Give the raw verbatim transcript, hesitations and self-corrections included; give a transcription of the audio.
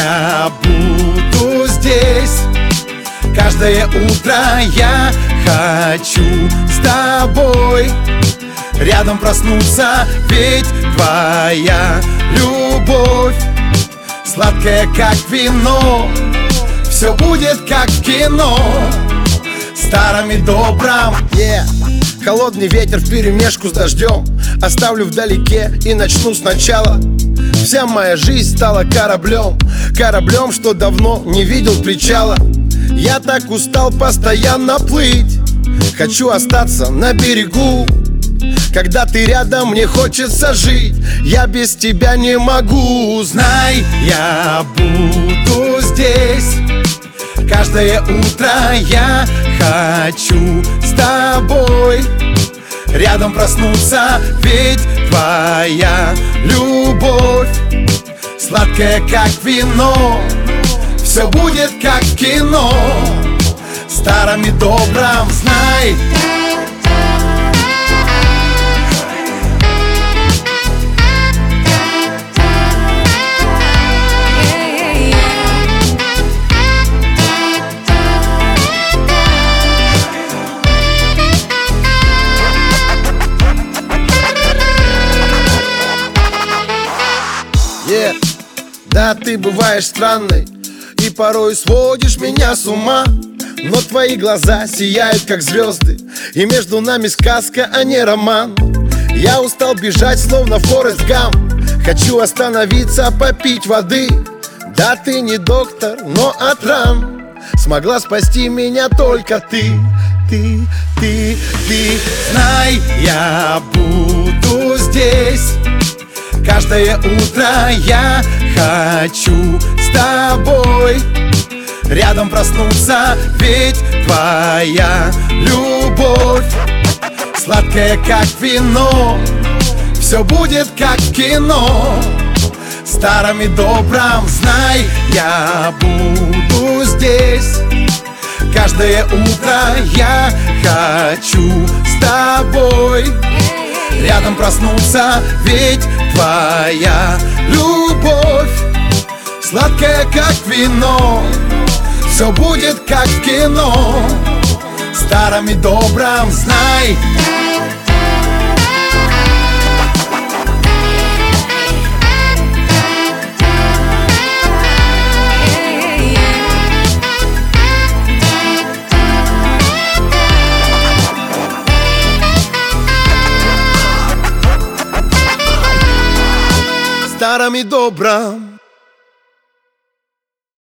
я буду здесь. Каждое утро я хочу с тобой рядом проснуться, ведь твоя любовь сладкая, как вино. Все будет как в кино, старом и добром. yeah. Холодный ветер вперемешку с дождем оставлю вдалеке и начну сначала. Вся моя жизнь стала кораблем, кораблем, что давно не видел причала. Я так устал постоянно плыть, хочу остаться на берегу. Когда ты рядом, мне хочется жить, я без тебя не могу. Знай, я буду здесь. Каждое утро я хочу с тобой рядом проснуться, ведь твоя любовь сладкая, как вино. Все будет как в кино, старом и добром. Знай, yeah. Да, ты бываешь странной и порой сводишь меня с ума, но твои глаза сияют, как звезды, и между нами сказка, а не роман. Я устал бежать, словно Форест Гамп, хочу остановиться, попить воды. Да, ты не доктор, но от ран смогла спасти меня только ты. Ты, ты, ты. Знай, я буду здесь. Каждое утро я хочу с тобой рядом проснуться, ведь твоя любовь сладкая, как вино. Все будет как в кино, старом и добром. Знай, я буду здесь. Каждое утро я хочу с тобой рядом проснуться, ведь твоя любовь сладкая, как вино. Все будет как в кино, старом и добром. Знай, старом и добром.